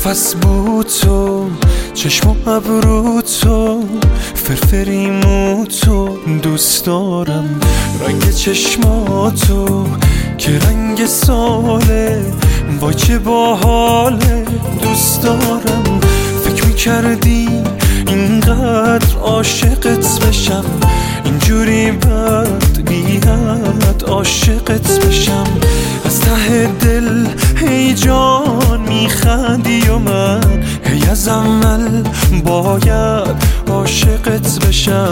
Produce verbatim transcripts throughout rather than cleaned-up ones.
نفس بود تو، چشم و ابرو تو، فرفری مو تو، دوست دارم رنگ چشماتو که رنگ ساله، وای چه باحاله، دوست دارم. فکر میکردی اینقدر عاشقت بشم، اینجوری بد بیاد عاشقت بشم. از ته دل هی جان میخندی و من هی از اول باید عاشقت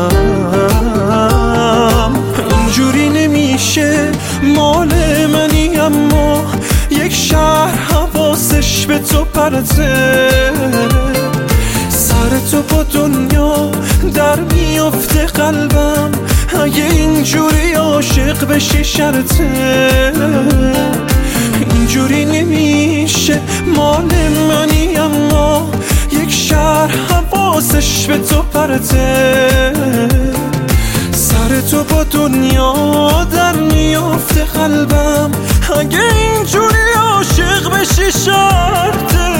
بشم. اینجوری نمیشه، مال منی اما یک شهر حواسش به تو پرته. سر تو با دنیا در میافته قلبم، اگه اینجوری عاشق بشی شرطه. اینجوری نمیشه، مال منی اما یک شهر حواسش به تو پرته. سر تو با دنیا در میافته قلبم، اگه اینجوری عاشق بشی شرطه.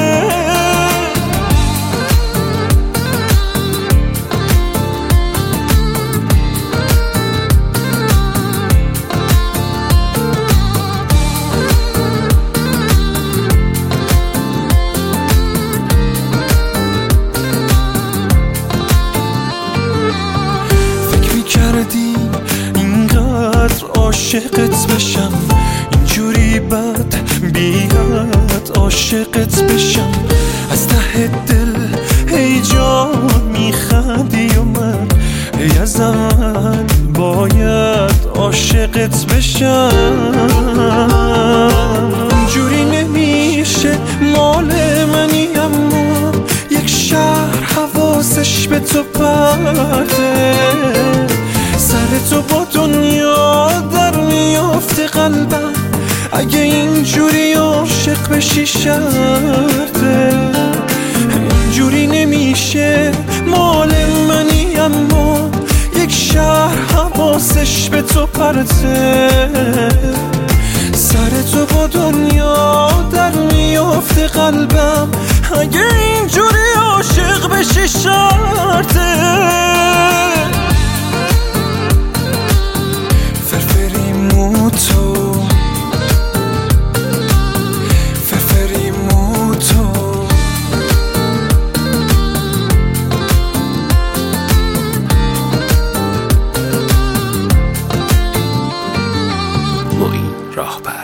کردی اینقدر عاشقت بشم، اینجوری بد بیاد عاشقت بشم. از ته دل هی جان میخندی و من هی از اول باید عاشقت بشم. اینجوری نمیشه، مال منی اما یک شهر حواسش به تو پرته. سر تو با دنیا در میافته قلبم، اگه اینجوری عاشق بشی شرطه. اینجوری نمیشه، مال منی اما یک شهر حواسش به تو پرته. سر تو با دنیا در میافته قلبم، اگه اینجوری عاشق بشی شرطه. تو فرفری مو تو، معین راهبر.